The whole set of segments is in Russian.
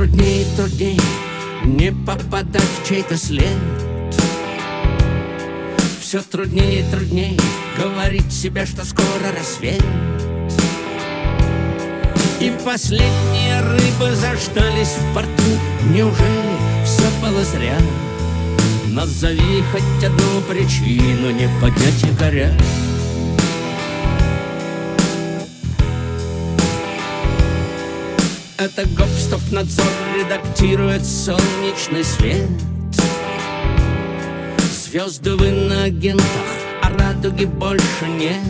труднее и труднее не попадать в чей-то след. Все труднее и труднее говорить себе, что скоро рассвет. И последние рыбы заждались в порту. Неужели все было зря? Назови хоть одну причину не поднять якоря. Это Гоп-Стоп-Надзор редактирует солнечный свет. Звезды в иноагентах, а радуги больше нет.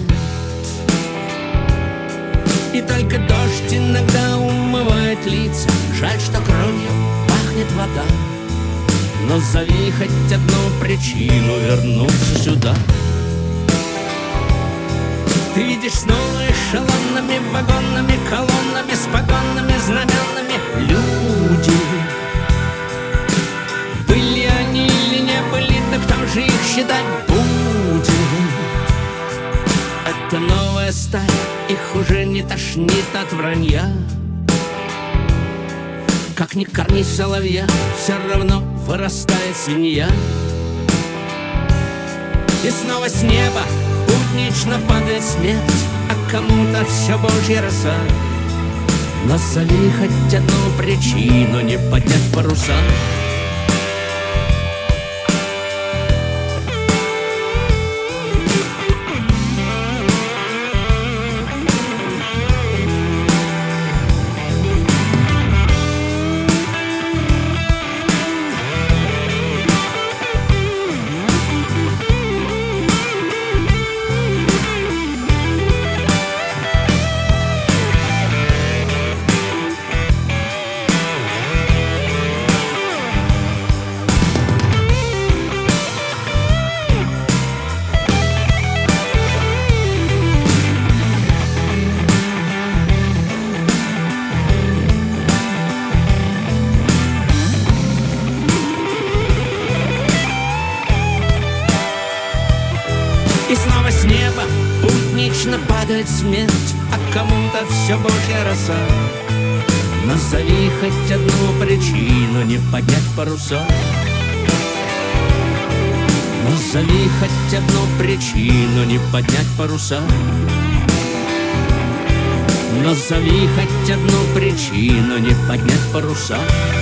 И только дождь иногда умывает лица. Жаль, что кровью пахнет вода. Назови хоть одну причину вернуться сюда. Ты видишь снова эшелонами, вагонами, колоннами, с погонными знаменами люди. Были они или не были, да кто же их считать будет? Это новая стая, их уже не тошнит от вранья. Как ни корми соловья, все равно вырастает свинья. И снова с неба буднично падает смерть, а кому-то все божья роса. Назови хоть одну причину не поднять паруса. И снова с неба буднично падает смерть, а кому-то все божья роса. Назови хоть одну причину не поднять паруса. Назови хоть одну причину не поднять паруса. Назови хоть одну причину не поднять паруса.